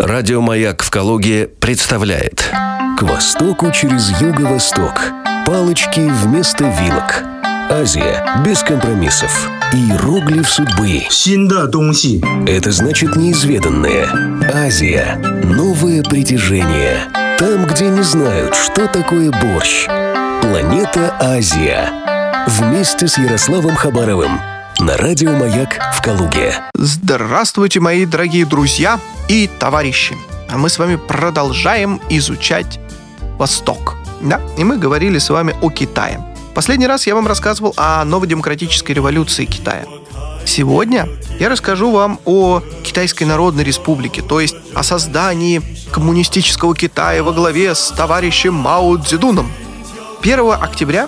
Радио «Маяк» в Калуге представляет. К востоку через юго-восток. Палочки вместо вилок. Азия без компромиссов. Иероглиф судьбы. Это значит неизведанное. Азия. Новое притяжение. Там, где не знают, что такое борщ. Планета Азия. Вместе с Ярославом Хабаровым. На радио «Маяк» в Калуге. Здравствуйте, мои дорогие друзья и товарищи. Мы с вами продолжаем изучать Восток. Да, и мы говорили с вами о Китае. Последний раз я вам рассказывал о новой демократической революции Китая. Сегодня я расскажу вам о Китайской Народной Республике, то есть о создании коммунистического Китая во главе с товарищем Мао Цзэдуном. 1 октября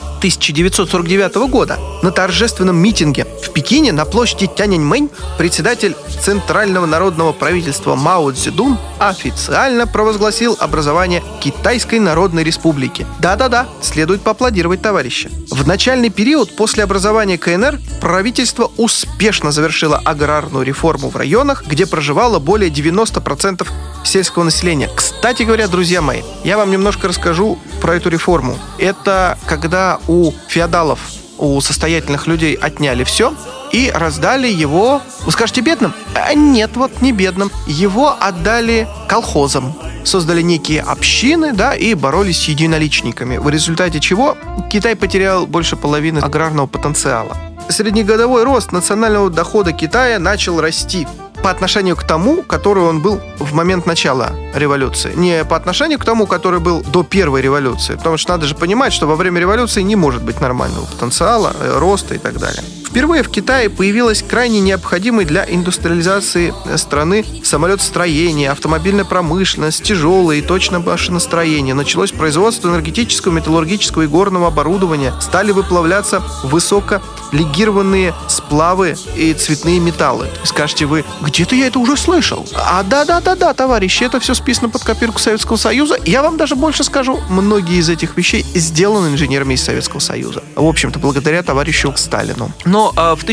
1949 года на торжественном митинге в Пекине на площади Тяньаньмэнь председатель Центрального народного правительства Мао Цзэдун официально провозгласил образование Китайской Народной Республики. Да-да-да, следует поаплодировать, товарищи. В начальный период после образования КНР правительство успешно завершило аграрную реформу в районах, где проживало более 90% сельского населения. Кстати говоря, друзья мои, я вам немножко расскажу про эту реформу. Это когда у феодалов, у состоятельных людей отняли все и раздали его, вы скажете, бедным? Нет, вот не бедным. Его отдали колхозам. Создали некие общины, да, и боролись с единоличниками. В результате чего Китай потерял больше половины аграрного потенциала. Среднегодовой рост национального дохода Китая начал расти по отношению к тому, который он был в момент начала революции. Не по отношению к тому, который был до первой революции. Потому что надо же понимать, что во время революции не может быть нормального потенциала, роста и так далее. Впервые в Китае появилась крайне необходимой для индустриализации страны самолетостроение, автомобильная промышленность, тяжелое и точное машиностроение. Началось производство энергетического, металлургического и горного оборудования. Стали выплавляться высоколегированные сплавы и цветные металлы. Скажете вы, где-то я это уже слышал. Да, товарищи, это все списано под копирку Советского Союза. Я вам даже больше скажу, многие из этих вещей сделаны инженерами из Советского Союза. В общем-то, благодаря товарищу Сталину. Но в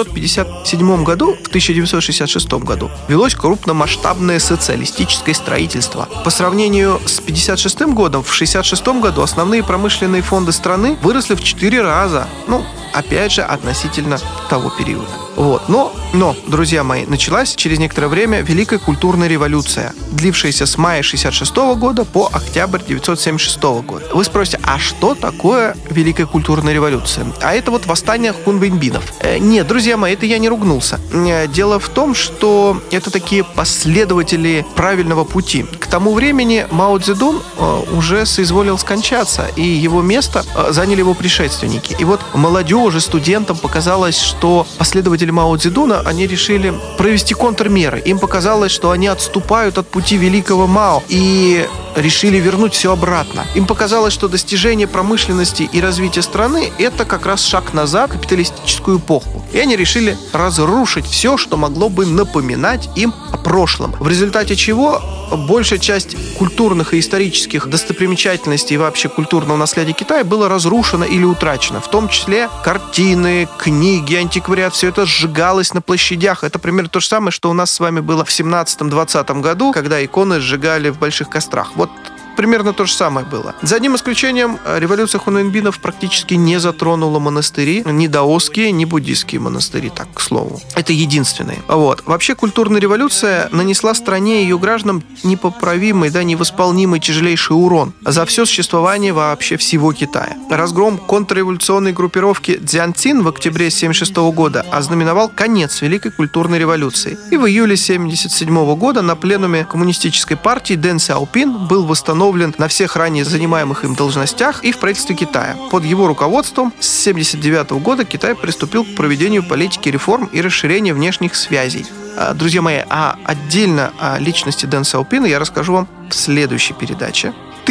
1957 году, в 1966 году велось крупномасштабное социалистическое строительство. По сравнению с 1956 годом, в 1966 году основные промышленные фонды страны выросли в 4 раза. Опять же, относительно того периода. Вот. Но, друзья мои, началась через некоторое время Великая культурная революция, длившаяся с мая 1966 года по октябрь 1976 года. Вы спросите, а что такое Великая культурная революция? А это вот восстание хунвейбинов. Нет, друзья мои, это я не ругнулся. Дело в том, что это такие последователи правильного пути. К тому времени Мао Цзэдун уже соизволил скончаться, и его место заняли его предшественники. И вот молодежи, студентам показалось, что последователи Мао Цзэдуна, они решили провести контрмеры. Им показалось, что они отступают от пути великого Мао и решили вернуть все обратно. Им показалось, что достижение промышленности и развития страны – это как раз шаг назад в капиталистическую эпоху. И они решили разрушить все, что могло бы напоминать им о прошлом. В результате чего большая часть культурных и исторических достопримечательностей и вообще культурного наследия Китая было разрушено или утрачено. В том числе картины, книги, антиквариат. Все это сжигалось на площадях. Это примерно то же самое, что у нас с вами было в 17-20 году, когда иконы сжигали в больших кострах. Вот примерно то же самое было. За одним исключением, революция хунвейбинов практически не затронула монастыри, ни даосские, ни буддийские монастыри, так, к слову. Это единственные. Вот. Вообще, культурная революция нанесла стране и ее гражданам непоправимый, невосполнимый тяжелейший урон за все существование вообще всего Китая. Разгром контрреволюционной группировки Цзянцин в октябре 1976 года ознаменовал конец Великой культурной революции. И в июле 1977 года на пленуме коммунистической партии Дэн Сяопин был восстановлен на всех ранее занимаемых им должностях и в правительстве Китая. Под его руководством с 1979 года Китай приступил к проведению политики реформ и расширения внешних связей. Друзья мои, отдельно о личности Дэн Сяопина я расскажу вам в следующей передаче. В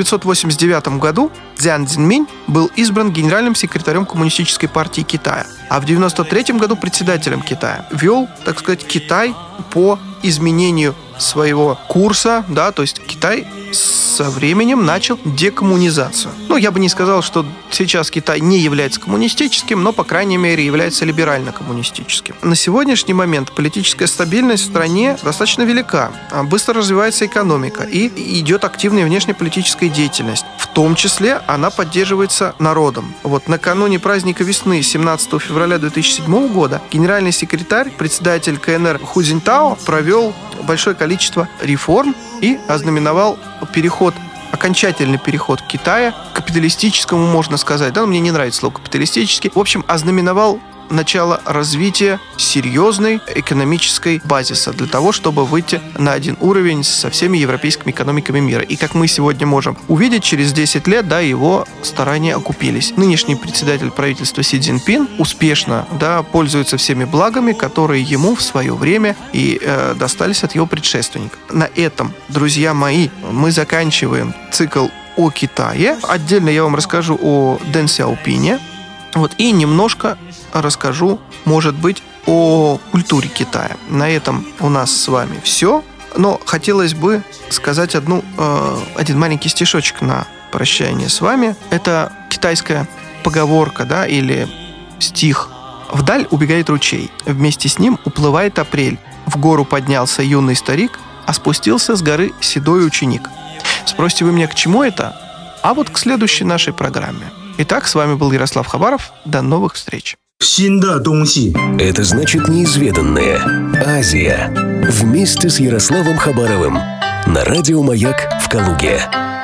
1989 году Цзян Цзиньминь был избран генеральным секретарем Коммунистической партии Китая, а в 1993 году председателем Китая. Вел, так сказать, Китай по изменению своего курса, то есть Китай со временем начал декоммунизацию. Я бы не сказал, что сейчас Китай не является коммунистическим, но, по крайней мере, является либерально-коммунистическим. На сегодняшний момент политическая стабильность в стране достаточно велика. Быстро развивается экономика и идет активная внешнеполитическая деятельность. В том числе она поддерживается народом. Накануне праздника весны 17 февраля 2007 года генеральный секретарь, председатель КНР Ху Цзиньтао провел большое количество реформ и ознаменовал окончательный переход Китая к капиталистическому, можно сказать. Мне не нравится слово капиталистический. В общем, ознаменовал начало развития серьезной экономической базиса для того, чтобы выйти на один уровень со всеми европейскими экономиками мира. И как мы сегодня можем увидеть, через 10 лет, его старания окупились. Нынешний председатель правительства Си Цзиньпин успешно, пользуется всеми благами, которые ему в свое время и достались от его предшественника. На этом, друзья мои, мы заканчиваем цикл о Китае. Отдельно я вам расскажу о Дэн Сяопине. И немножко расскажу, может быть, о культуре Китая. На этом у нас с вами все. Но хотелось бы сказать один маленький стишочек на прощание с вами. Это китайская поговорка, или стих. «Вдаль убегает ручей, вместе с ним уплывает апрель. В гору поднялся юный старик, а спустился с горы седой ученик». Спросите вы меня, к чему это? К следующей нашей программе. Итак, с вами был Ярослав Хабаров. До новых встреч. Это значит неизведанное. Азия. Вместе с Ярославом Хабаровым. На радио «Маяк» в Калуге.